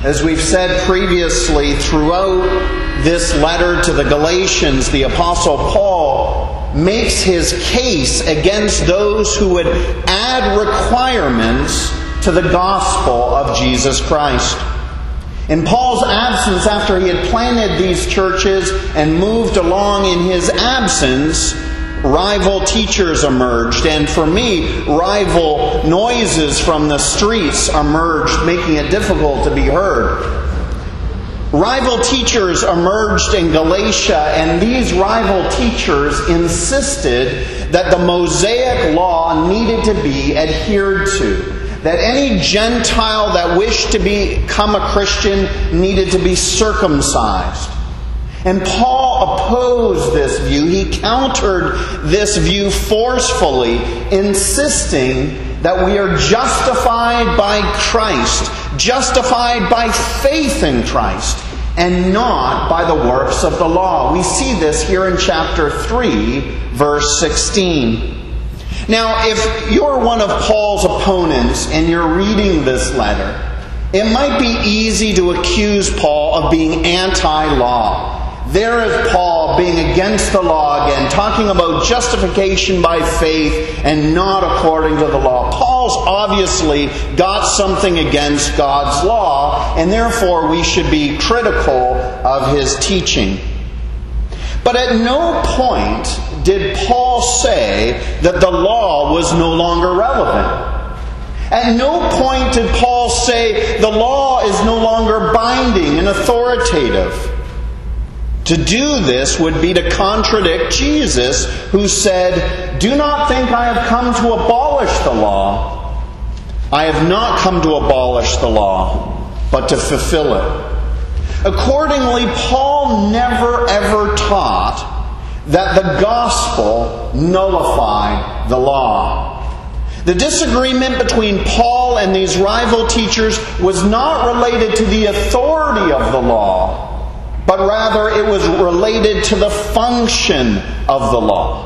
As we've said previously, throughout this letter to the Galatians, the Apostle Paul makes his case against those who would add requirements to the gospel of Jesus Christ. In Paul's absence, after he had planted these churches and moved along in his absence, rival teachers emerged, and for me, rival noises from the streets emerged, making it difficult to be heard. Rival teachers emerged in Galatia, and these rival teachers insisted that the Mosaic law needed to be adhered to. That any Gentile that wished to become a Christian needed to be circumcised. And Paul opposed this view. He countered this view forcefully, insisting that we are justified by Christ, justified by faith in Christ, and not by the works of the law. We see this here in chapter 3, verse 16. Now, if you're one of Paul's opponents and you're reading this letter, it might be easy to accuse Paul of being anti-law. There is Paul being against the law again, talking about justification by faith and not according to the law. Paul's obviously got something against God's law, and therefore we should be critical of his teaching. But at no point did Paul say that the law was no longer relevant. At no point did Paul say the law is no longer binding and authoritative. To do this would be to contradict Jesus, who said, "Do not think I have come to abolish the law. I have not come to abolish the law, but to fulfill it." Accordingly, Paul never ever taught that the gospel nullified the law. The disagreement between Paul and these rival teachers was not related to the authority of the law, but rather it was related to the function of the law.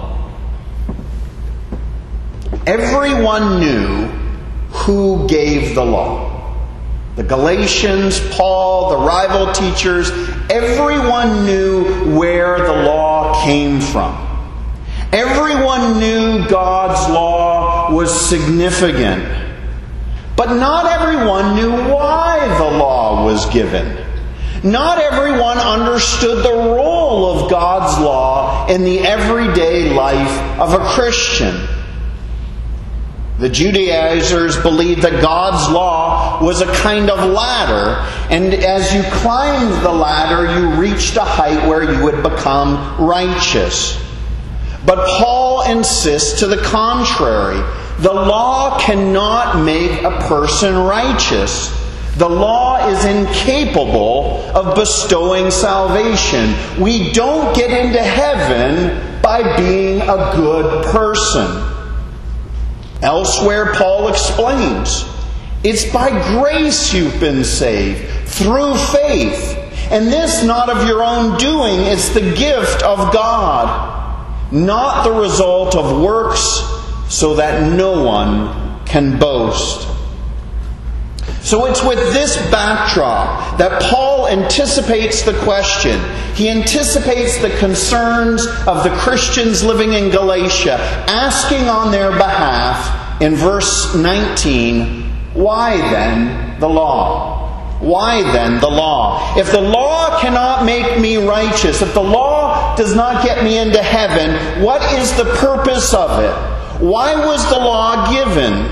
Everyone knew who gave the law. The Galatians, Paul, the rival teachers, everyone knew where the law came from. Everyone knew God's law was significant. But not everyone knew why the law was given. Not everyone understood the role of God's law in the everyday life of a Christian. The Judaizers believed that God's law was a kind of ladder, and as you climbed the ladder, you reached a height where you would become righteous. But Paul insists to the contrary. The law cannot make a person righteous. The law is incapable of bestowing salvation. We don't get into heaven by being a good person. Elsewhere, Paul explains, it's by grace you've been saved, through faith. And this not of your own doing, it's the gift of God, not the result of works, so that no one can boast. So it's with this backdrop that Paul anticipates the question. He anticipates the concerns of the Christians living in Galatia, asking on their behalf in verse 19, why then the law? Why then the law? If the law cannot make me righteous, if the law does not get me into heaven, what is the purpose of it? Why was the law given?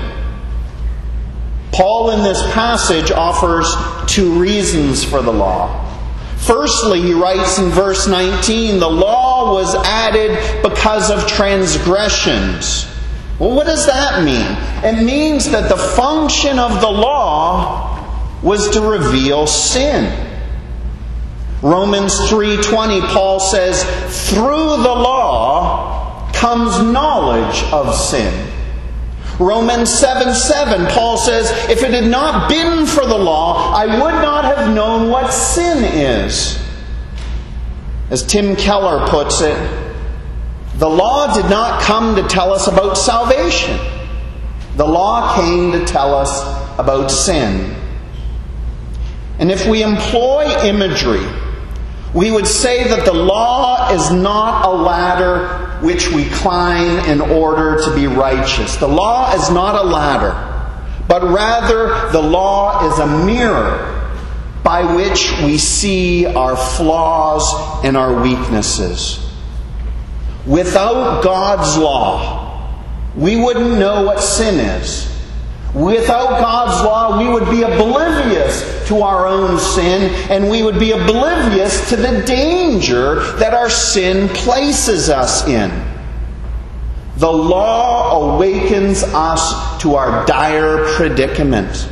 Paul in this passage offers two reasons for the law. Firstly, he writes in verse 19, the law was added because of transgressions. Well, what does that mean? It means that the function of the law was to reveal sin. Romans 3:20, Paul says, through the law comes knowledge of sin. Romans 7:7, Paul says, if it had not been for the law, I would not have known what sin is. As Tim Keller puts it, the law did not come to tell us about salvation. The law came to tell us about sin. And if we employ imagery, we would say that the law is not a ladder which we climb in order to be righteous. The law is not a ladder, but rather the law is a mirror by which we see our flaws and our weaknesses. Without God's law, we wouldn't know what sin is. Without God's law, we would be oblivious to our own sin, and we would be oblivious to the danger that our sin places us in. The law awakens us to our dire predicament.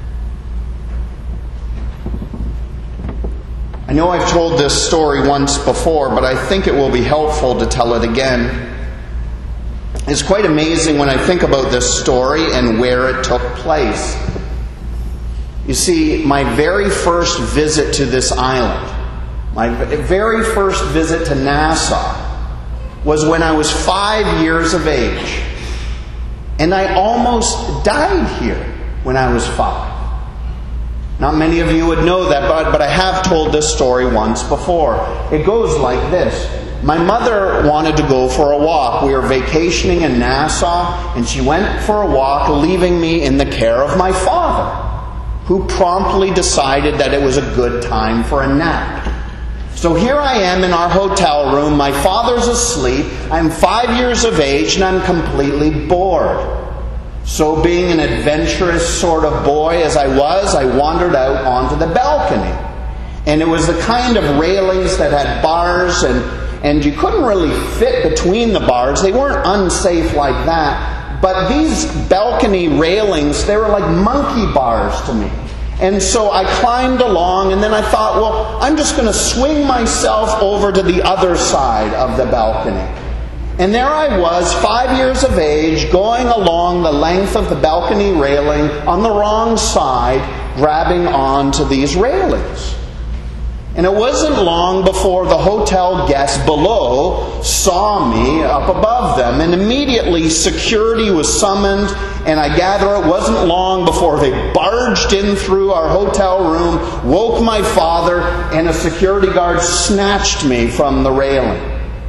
I know I've told this story once before, but I think it will be helpful to tell it again. It's quite amazing when I think about this story and where it took place. You see, my very first visit to this island, my very first visit to Nassau, was when I was 5 years of age. And I almost died here when I was 5. Not many of you would know that, but I have told this story once before. It goes like this. My mother wanted to go for a walk. We were vacationing in Nassau, and she went for a walk, leaving me in the care of my father, who promptly decided that it was a good time for a nap. So here I am in our hotel room. My father's asleep. I'm 5 years of age, and I'm completely bored. So being an adventurous sort of boy as I wandered out onto the balcony. And it was the kind of railings that had bars, and you couldn't really fit between the bars. They weren't unsafe like that. But these balcony railings, they were like monkey bars to me. And so I climbed along, and then I thought, well, I'm just going to swing myself over to the other side of the balcony. And there I was, 5 years of age, going along the length of the balcony railing on the wrong side, grabbing onto these railings. And it wasn't long before the hotel guests below saw me up above them, and immediately security was summoned, and I gather it wasn't long before they barged in through our hotel room, woke my father, and a security guard snatched me from the railing.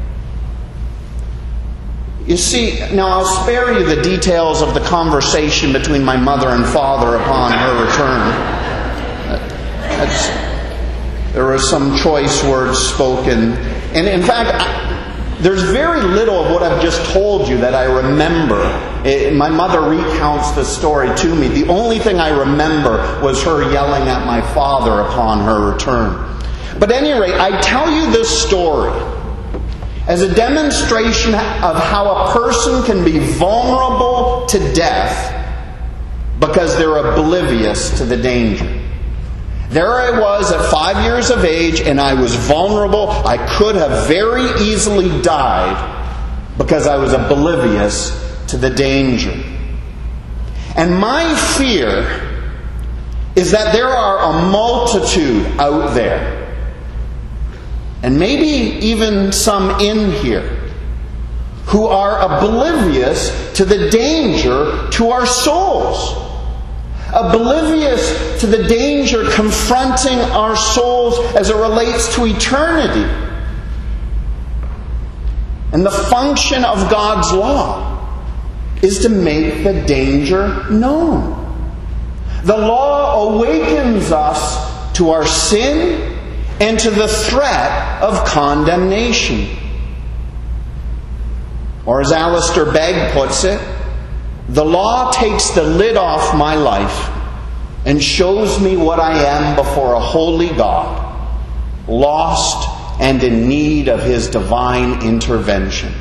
You see, now I'll spare you the details of the conversation between my mother and father upon her return. There were some choice words spoken. And in fact, there's very little of what I've just told you that I remember. My mother recounts the story to me. The only thing I remember was her yelling at my father upon her return. But at any rate, I tell you this story as a demonstration of how a person can be vulnerable to death because they're oblivious to the danger. There I was at 5 years of age, and I was vulnerable. I could have very easily died because I was oblivious to the danger. And my fear is that there are a multitude out there, and maybe even some in here, who are oblivious to the danger to our souls. Oblivious to the danger confronting our souls as it relates to eternity. And the function of God's law is to make the danger known. The law awakens us to our sin and to the threat of condemnation. Or as Alistair Begg puts it, the law takes the lid off my life and shows me what I am before a holy God, lost and in need of His divine intervention.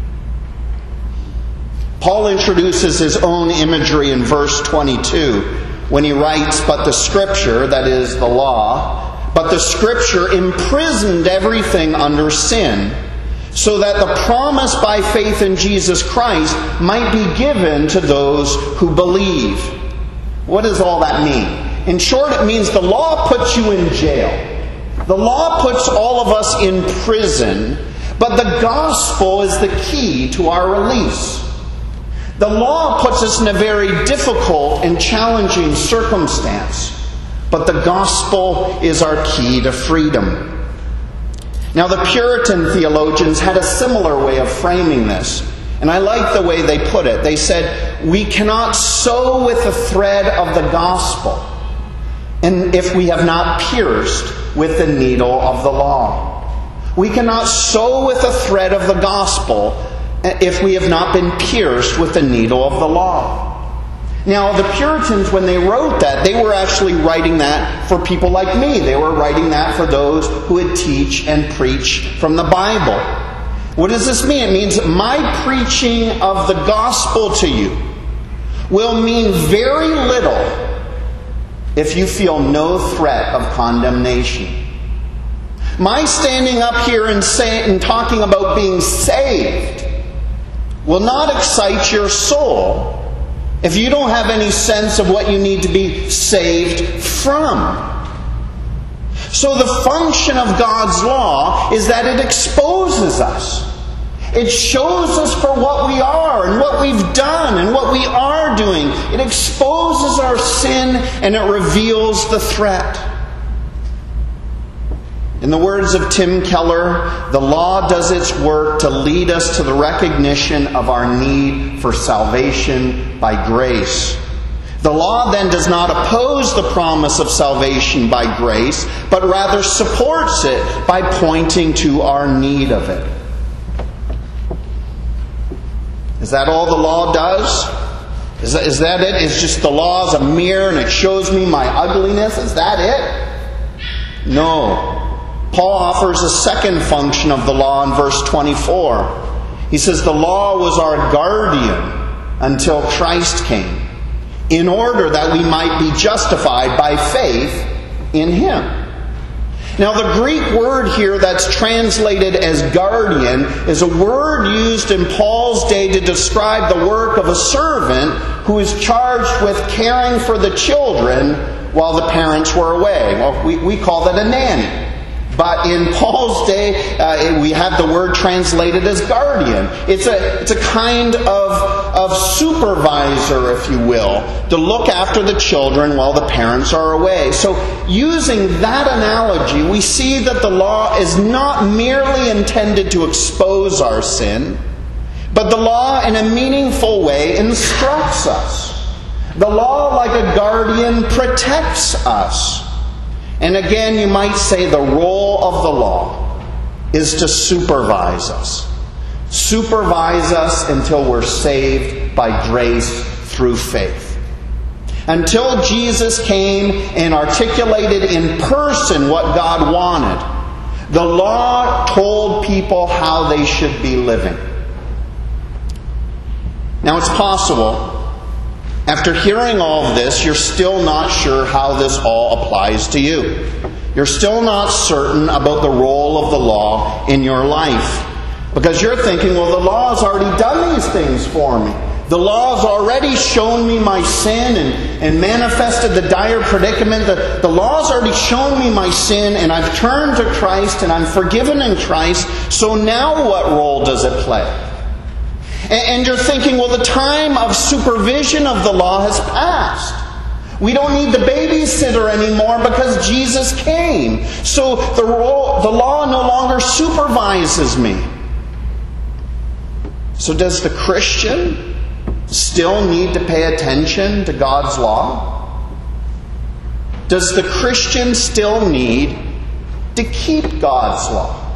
Paul introduces his own imagery in verse 22 when he writes, "But the Scripture," that is the law, "but the Scripture imprisoned everything under sin, so that the promise by faith in Jesus Christ might be given to those who believe." What does all that mean? In short, it means the law puts you in jail. The law puts all of us in prison, but the gospel is the key to our release. The law puts us in a very difficult and challenging circumstance. but the gospel is our key to freedom. Now, the Puritan theologians had a similar way of framing this, and I like the way they put it. They said, we cannot sew with the thread of the gospel, and if we have not pierced with the needle of the law. We cannot sew with the thread of the gospel if we have not been pierced with the needle of the law. Now, the Puritans, when they wrote that, they were actually writing that for people like me. They were writing that for those who would teach and preach from the Bible. What does this mean? It means my preaching of the gospel to you will mean very little if you feel no threat of condemnation. My standing up here and talking about being saved will not excite your soul if you don't have any sense of what you need to be saved from. So the function of God's law is that it exposes us. It shows us for what we are and what we've done and what we are doing. It exposes our sin and it reveals the threat. In the words of Tim Keller, the law does its work to lead us to the recognition of our need for salvation by grace. The law then does not oppose the promise of salvation by grace, but rather supports it by pointing to our need of it. Is that all the law does? Is that it? Is just the law is a mirror and it shows me my ugliness? Is that it? No. Paul offers a second function of the law in verse 24. He says the law was our guardian until Christ came, in order that we might be justified by faith in Him. Now, the Greek word here that's translated as guardian is a word used in Paul's day to describe the work of a servant who is charged with caring for the children while the parents were away. Well, we call that a nanny. But in Paul's day, we have the word translated as guardian. It's a kind of supervisor, if you will, to look after the children while the parents are away. So using that analogy, we see that the law is not merely intended to expose our sin, but the law in a meaningful way instructs us. The law, like a guardian, protects us. And again, you might say the role of the law is to supervise us. Supervise us until we're saved by grace through faith. Until Jesus came and articulated in person what God wanted, the law told people how they should be living. Now, it's possible, after hearing all of this, you're still not sure how this all applies to you. You're still not certain about the role of the law in your life. Because you're thinking, well, the law has already done these things for me. The law has already shown me my sin and manifested the dire predicament. The law has already shown me my sin, and I've turned to Christ, and I'm forgiven in Christ. So now what role does it play? And you're thinking, well, the time of supervision of the law has passed. We don't need the babysitter anymore because Jesus came. So the law no longer supervises me. So does the Christian still need to pay attention to God's law? Does the Christian still need to keep God's law?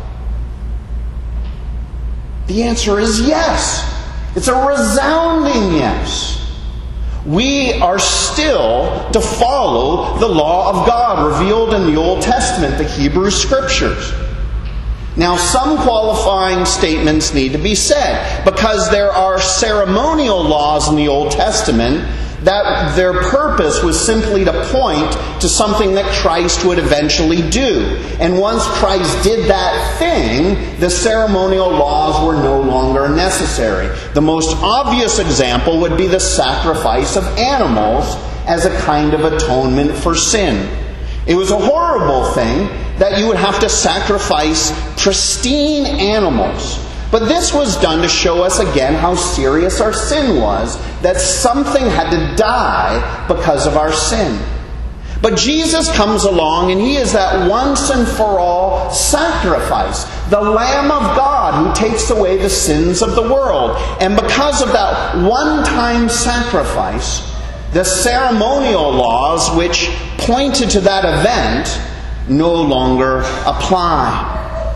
The answer is yes. It's a resounding yes. We are still to follow the law of God revealed in the Old Testament, the Hebrew Scriptures. Now, some qualifying statements need to be said, because there are ceremonial laws in the Old Testament that their purpose was simply to point to something that Christ would eventually do. And once Christ did that thing, the ceremonial laws were no longer necessary. The most obvious example would be the sacrifice of animals as a kind of atonement for sin. It was a horrible thing that you would have to sacrifice pristine animals. But this was done to show us again how serious our sin was, that something had to die because of our sin. But Jesus comes along and he is that once and for all sacrifice, the Lamb of God who takes away the sins of the world. And because of that one-time sacrifice, the ceremonial laws which pointed to that event no longer apply.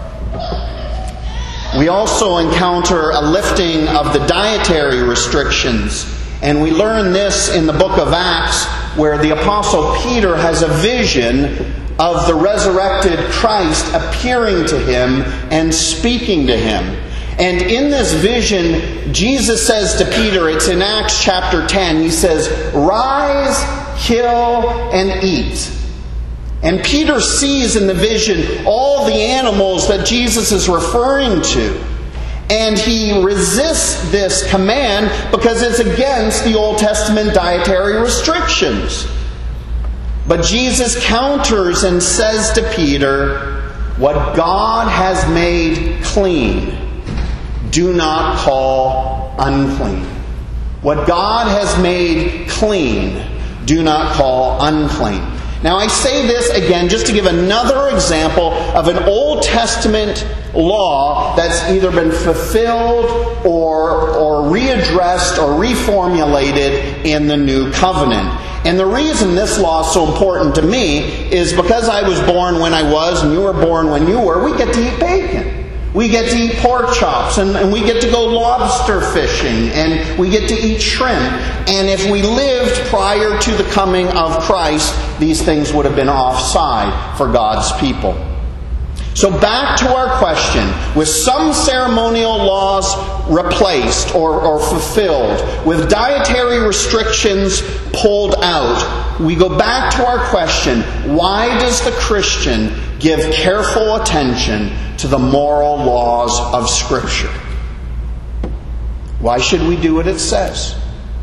We also encounter a lifting of the dietary restrictions. And we learn this in the book of Acts, where the Apostle Peter has a vision of the resurrected Christ appearing to him and speaking to him. And in this vision, Jesus says to Peter, it's in Acts chapter 10, he says, "Rise, kill, and eat." And Peter sees in the vision all the animals that Jesus is referring to. And he resists this command because it's against the Old Testament dietary restrictions. But Jesus counters and says to Peter, "What God has made clean, do not call unclean." What God has made clean, do not call unclean. Now I say this again just to give another example of an Old Testament law that's either been fulfilled or readdressed or reformulated in the New Covenant. And the reason this law is so important to me is because I was born when I was and you were born when you were, we get to eat bacon. We get to eat pork chops, and we get to go lobster fishing, and we get to eat shrimp. And if we lived prior to the coming of Christ, these things would have been offside for God's people. So back to our question, with some ceremonial laws replaced or fulfilled, with dietary restrictions pulled out, we go back to our question, why does the Christian give careful attention to the moral laws of Scripture? Why should we do what it says?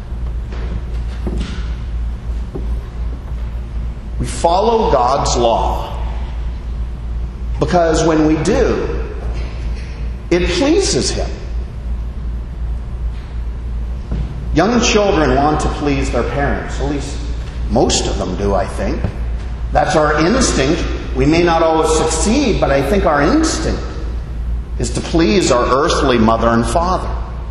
We follow God's law because when we do, it pleases Him. Young children want to please their parents. At least most of them do, I think. That's our instinct. We may not always succeed, but I think our instinct is to please our earthly mother and father.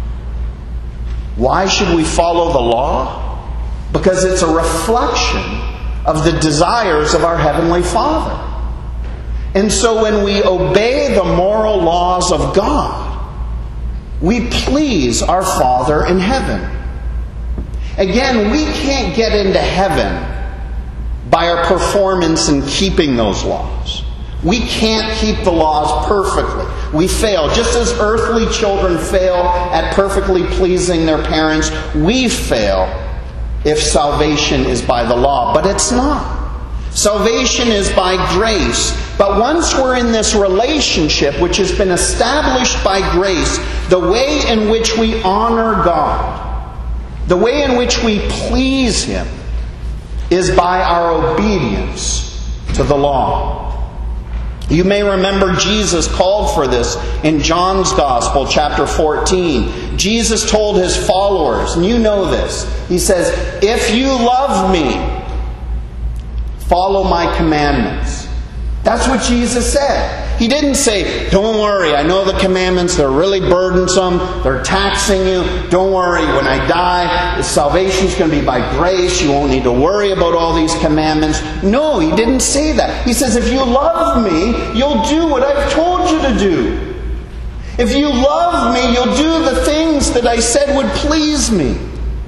Why should we follow the law? Because it's a reflection of the desires of our Heavenly Father. And so when we obey the moral laws of God, we please our Father in heaven. Again, we can't get into heaven by our performance in keeping those laws. We can't keep the laws perfectly. We fail. Just as earthly children fail at perfectly pleasing their parents, we fail if salvation is by the law. But it's not. Salvation is by grace. But once we're in this relationship, which has been established by grace, the way in which we honor God, the way in which we please Him, is by our obedience to the law. You may remember Jesus called for this in John's Gospel, chapter 14. Jesus told His followers, and you know this, He says, "If you love me, follow my commandments." That's what Jesus said. He didn't say, "Don't worry, I know the commandments, they're really burdensome, they're taxing you. Don't worry, when I die, salvation's going to be by grace, you won't need to worry about all these commandments." No, He didn't say that. He says, if you love me, you'll do what I've told you to do. If you love me, you'll do the things that I said would please me.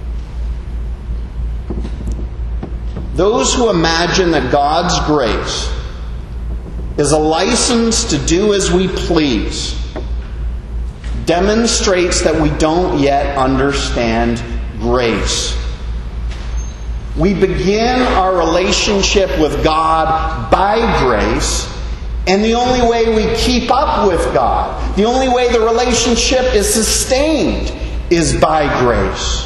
Those who imagine that God's grace is a license to do as we please demonstrates that we don't yet understand grace. We begin our relationship with God by grace, and the only way we keep up with God, the only way the relationship is sustained, is by grace.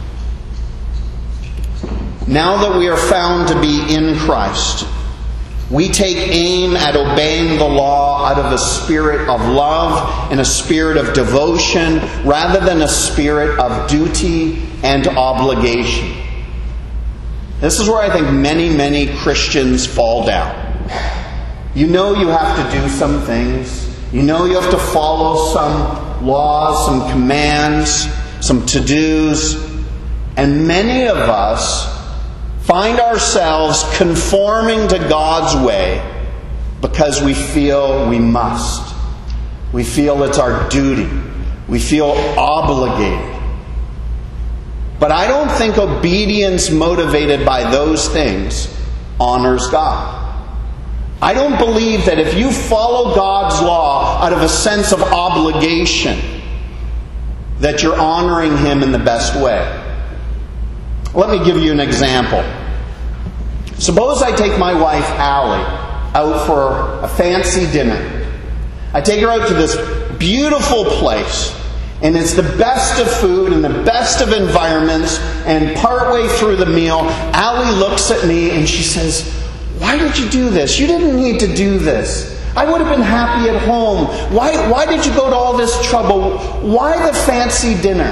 Now that we are found to be in Christ, we take aim at obeying the law out of a spirit of love and a spirit of devotion rather than a spirit of duty and obligation. This is where I think many Christians fall down. You know you have to do some things. You know you have to follow some laws, some commands, some to-dos. And many of us find ourselves conforming to God's way because we feel we must. We feel it's our duty. We feel obligated. But I don't think obedience motivated by those things honors God. I don't believe that if you follow God's law out of a sense of obligation, that you're honoring Him in the best way. Let me give you an example. Suppose I take my wife, Allie, out for a fancy dinner. I take her out to this beautiful place. And it's the best of food and the best of environments. And partway through the meal, Allie looks at me and she says, "Why did you do this? You didn't need to do this. I would have been happy at home. Why did you go to all this trouble? Why the fancy dinner?"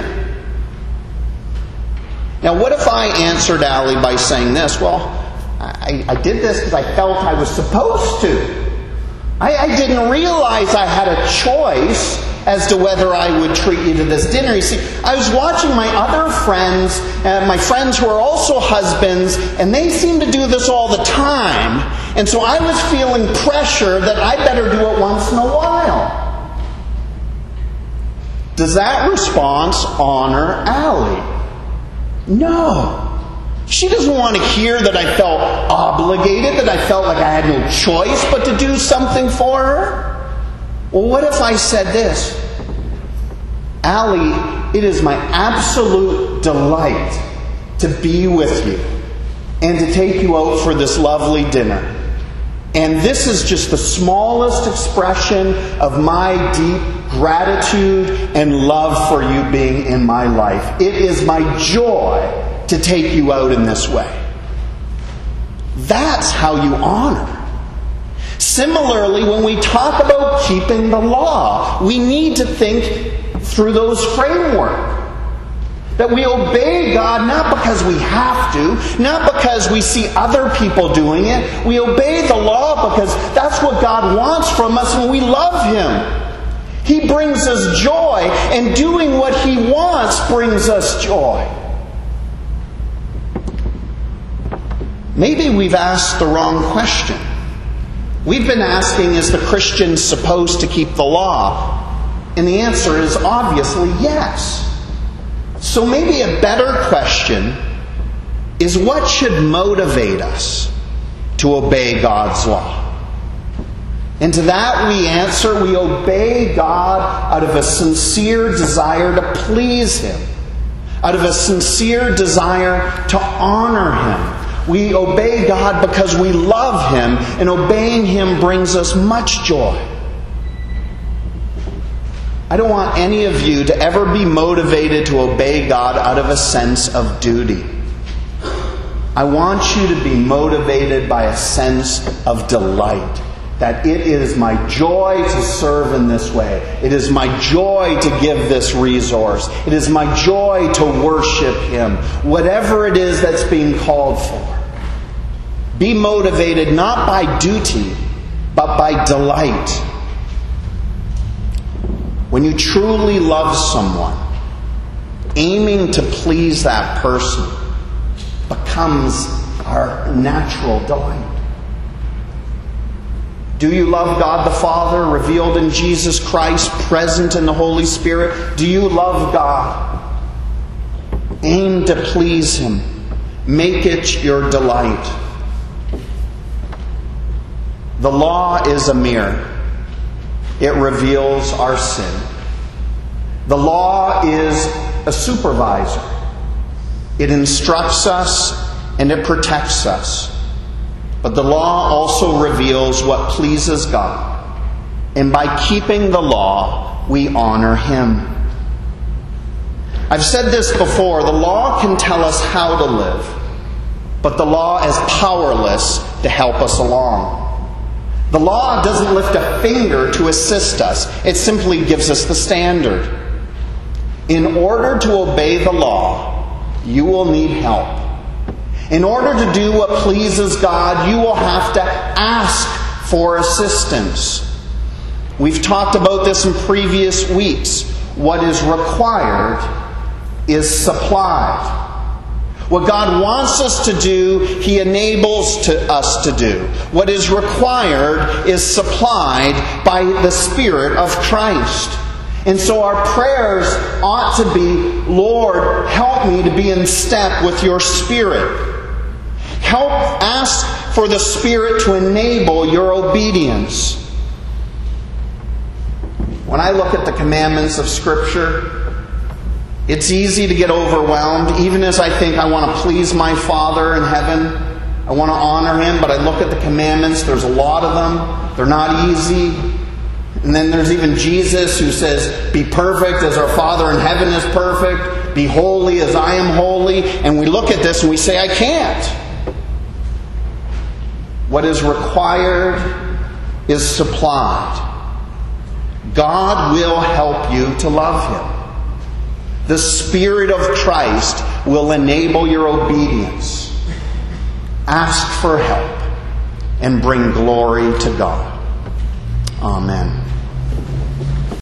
Now, what if I answered Allie by saying this? Well, I did this because I felt I was supposed to. I didn't realize I had a choice as to whether I would treat you to this dinner. You see, I was watching my other friends, my friends who are also husbands, and they seem to do this all the time. And so I was feeling pressure that I better do it once in a while. Does that response honor Allie? No. She doesn't want to hear that I felt obligated, that I felt like I had no choice but to do something for her. Well, what if I said this? "Allie, it is my absolute delight to be with you and to take you out for this lovely dinner. And this is just the smallest expression of my deep gratitude and love for you being in my life. It is my joy to take you out in this way." That's how you honor. Similarly, when we talk about keeping the law, we need to think through those frameworks. That we obey God not because we have to, not because we see other people doing it. We obey the law because that's what God wants from us and we love Him. He brings us joy, and doing what He wants brings us joy. Maybe we've asked the wrong question. We've been asking, is the Christian supposed to keep the law? And the answer is obviously yes. So maybe a better question is, what should motivate us to obey God's law? And to that we answer, we obey God out of a sincere desire to please Him, out of a sincere desire to honor Him. We obey God because we love Him, and obeying Him brings us much joy. I don't want any of you to ever be motivated to obey God out of a sense of duty. I want you to be motivated by a sense of delight. That it is my joy to serve in this way. It is my joy to give this resource. It is my joy to worship Him. Whatever it is that's being called for. Be motivated not by duty, but by delight. When you truly love someone, aiming to please that person becomes our natural delight. Do you love God the Father, revealed in Jesus Christ, present in the Holy Spirit? Do you love God? Aim to please Him. Make it your delight. The law is a mirror. It reveals our sin. The law is a supervisor. It instructs us and it protects us. But the law also reveals what pleases God. And by keeping the law, we honor Him. I've said this before, the law can tell us how to live, but the law is powerless to help us along. The law doesn't lift a finger to assist us. It simply gives us the standard. In order to obey the law, you will need help. In order to do what pleases God, you will have to ask for assistance. We've talked about this in previous weeks. What is required is supplied. What God wants us to do, He enables us to do. What is required is supplied by the Spirit of Christ. And so our prayers ought to be, Lord, help me to be in step with your Spirit. Ask for the Spirit to enable your obedience. When I look at the commandments of Scripture, it's easy to get overwhelmed, even as I think I want to please my Father in heaven. I want to honor Him, but I look at the commandments. There's a lot of them. They're not easy. And then there's even Jesus who says, be perfect as our Father in heaven is perfect. Be holy as I am holy. And we look at this and we say, I can't. What is required is supplied. God will help you to love Him. The Spirit of Christ will enable your obedience. Ask for help and bring glory to God. Amen.